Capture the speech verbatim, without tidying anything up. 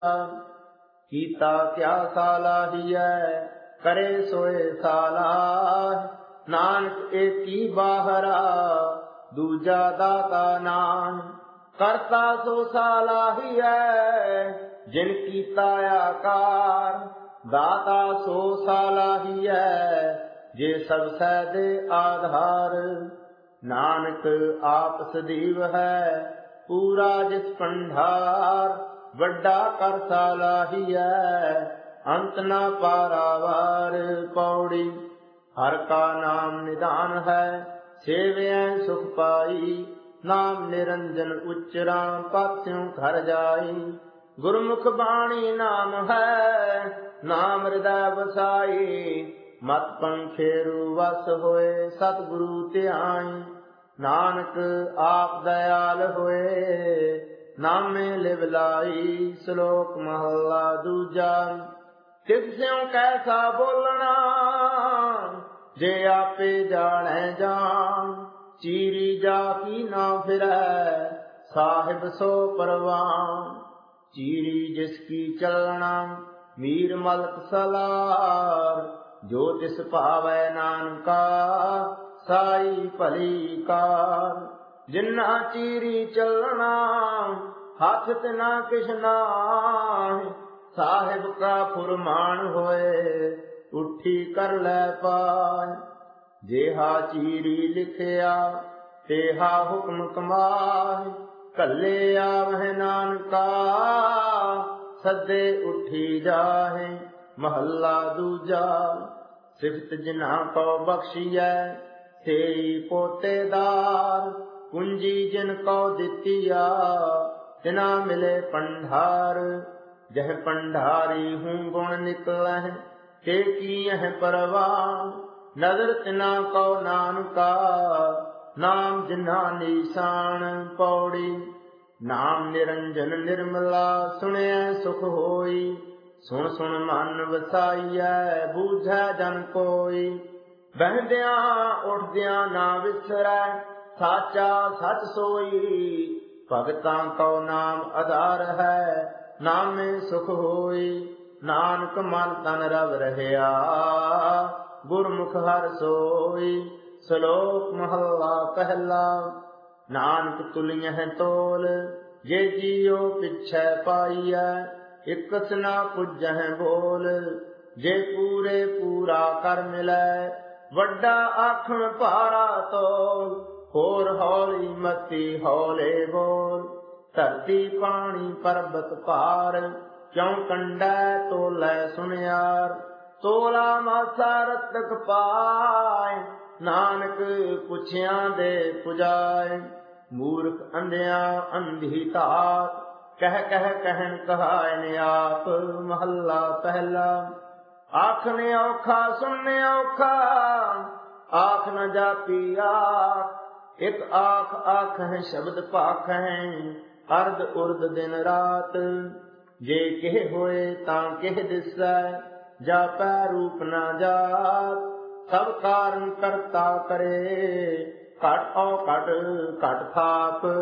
ਕੀਤਾ ਕਿਆ ਸਾਲਾਹੀਐ, ਕਰੇ ਸੋਏ ਸਾਲਾਹ। ਨਾਨਕ ਏਕੀ ਬਾਹਰਾ, ਦੂਜਾ ਦਾਤਾ ਨਾਮ। ਕਰਤਾ ਸੋ ਸਾਲਾਹੀਐ, ਜਿਨ ਕੀਤਾ ਆਕਾਰ। ਦਾਤਾ ਸੋ ਸਾਲਾਹੀਐ, ਜੇ ਸਭ ਸਹਿ ਦੇ ਆਧਾਰ। ਨਾਨਕ ਆਪ ਸਦੀਵ ਹੈ, ਪੂਰਾ ਜਿਸ ਭੰਡਾਰ। ਵੱਡਾ ਕਰ ਸਾਲਾਹੀਐ, ਅੰਤ ਨਾ ਪਾਰਾਵਾਰ। ਪੌੜੀ। ਹਰ ਕਾ ਨਾਮ ਨਿਧਾਨ ਹੈ, ਸੇਵਿਐ ਸੁਖ ਪਾਈ। ਨਾਮ ਨਿਰੰਜਨ ਉਚਰਾਂ, ਪਾਸਿਓਂ ਘਰ ਜਾਈ। ਗੁਰਮੁਖ ਬਾਣੀ ਨਾਮ ਹੈ, ਨਾਮ ਹਿਰਦੈ ਵਸਾਈ। ਮਤ ਪੰਖੇਰੂ ਵਸ ਹੋਏ, ਸਤਿਗੁਰੂ ਧਿਆਈ। ਨਾਨਕ ਆਪ ਦਇਆਲ ਹੋਏ, ਨਾਮੇ ਲਿਵ ਲਾਈ। ਸ਼ਲੋਕ ਮਹੱਲਾ ਦੂਜਾ। ਤਿਸ ਸਿਉ ਕੈਸਾ ਬੋਲਣਾ, ਜੇ ਆਪੇ ਜਾਣੈ ਜਾਣ। ਚੀਰੀ ਜਾ ਕੀ ਨਾ ਫਿਰੈ, ਸਾਹਿਬ ਸੋ ਪਰਵਾਨ। ਚੀਰੀ ਜਿਸ ਕੀ ਚੱਲਣਾ, ਮੀਰ ਮਲਕ ਸਲਾਰ। ਜੋ ਤਿਸ ਭਾਵੈ ਨਾਨਕਾ, ਸਾਈ ਭਲੀ ਕਾਰ। ਜਿਨ੍ਹਾਂ ਚੀਰੀ ਚੱਲਣਾ, ਹੱਥ ਤਿਨਾ ਕਿਛ ਨਾਹਿ। ਸਾਹਿਬ ਕਾ ਫੁਰਮਾਨ ਹੋਏ, ਉੱਠੀ ਕਰ ਲੈ ਪਾਇ। ਜੇਹਾ ਚੀਰੀ ਲਿਖਿਆ, ਤੇਹਾ ਹੁਕਮ ਕਮਾਹਿ। ਘੱਲੇ ਆਵਹਿ ਨਾਨਕਾ, ਸੱਦੇ ਉੱਠੀ ਜਾਹਿ। ਮਹੱਲਾ ਦੂਜਾ। ਸਿਫਤ ਜਿਨ੍ਹਾਂ ਕੋ ਬਖਸ਼ੀਐ, ਸੇਈ ਪੋਤੇਦਾਰ। ਕੁੰਜੀ ਜਿਨ ਕੋ ਦਿੱਤੀਆ, ਤਿਨਾ ਮਿਲੇ ਭੰਡਾਰ। ਜਹ ਭੰਡਾਰੀ ਹੂੰ ਗੁਣ ਨਿਕਲਹਿ, ਤੇ ਕੀਅਹਿ ਪਰਵਾਨ। ਨਦਰ ਤਿਨਾ ਕੋ ਨਾਨਕਾ, ਨਾਮ ਜਿਨ੍ਹਾਂ ਨੀਸਾਨ। ਪੌੜੀ। ਨਾਮ ਨਿਰੰਜਨ ਨਿਰਮਲਾ, ਸੁਣਿਐ ਸੁਖ ਹੋਈ। ਸੁਣ ਸੁਣ ਮਨ ਵਸਾਈਐ, ਬੂਝੈ ਜਨ ਕੋਈ। ਬਹਿੰਦਿਆਂ ਉੱਠਦਿਆਂ ਨਾ ਵਿਸਰੈ, ਸਾਚਾ ਸਚ ਸੋਈ। ਭਗਤਾਂ ਕਉ ਨਾਮ ਆਧਾਰ ਹੈ, ਨਾਮੇ ਸੁਖ ਹੋਈ। ਨਾਨਕ ਮਨ ਤਨ ਰਵ ਰਹਿਆ, ਗੁਰਮੁਖ ਹਰਿ ਸੋਈ। ਸ਼ਲੋਕ ਮਹੱਲਾ ਪਹਿਲਾ। ਨਾਨਕ ਤੁਲਿਐ ਤੋਲ, ਜੇ ਜੀਉ ਪਿਛੈ ਪਾਈਐ। ਇਕਸ ਨਾ ਪੁੱਜਹਿ ਬੋਲ, ਜੇ ਪੂਰੇ ਪੂਰਾ ਕਰ ਮਿਲੈ। ਵੱਡਾ ਆਖਣ ਭਾਰਾ ਤੋਲ, ਹੋਰ ਹੌਲੀ ਮਤੀ ਹੌਲੇ ਬੋਲ। ਧਰਤੀ ਪਾਣੀ ਪਰਬਤ ਭਾਰ, ਕਿਉ ਕੰਡੈ ਤੋਲੈ ਸੁਣਿਆਰ। ਤੋਲਾ ਮਾਸਾ ਰਤਕ ਪਾਇ, ਨਾਨਕ ਪੁੱਛਿਆਂ ਦੇ ਪੁਜਾਏ। ਮੂਰਖ ਅੰਧਿਆਂ ਅੰਧੀ ਧਾਤ, ਕਹਿ ਕਹਿ ਕਹਿਣ ਕਹਾਇਨ ਆਪ। ਮਹੱਲਾ ਪਹਿਲਾ। ਆਖਣ ਔਖਾ ਸੁਣਨ ਔਖਾ, ਆਖ ਨ ਜਾਪੀ ਆਖ। ਇਕ ਆਖ ਆਖਹਿ ਸ਼ਬਦ ਭਾਖਹਿ, ਅਰਧ ਉਰਧ ਦਿਨ ਰਾਤ। ਜੇ ਕਿਹ ਹੋਏ ਤਾਂ ਕਿਹ ਦਿਸੈ, ਜਾਪੈ ਰੂਪ ਨਾ ਜਾਤ। ਸਭ ਕਾਰਨ ਕਰਤਾ ਕਰੇ, ਘਟ ਔ ਘਟ ਘਟ ਥਾਪ।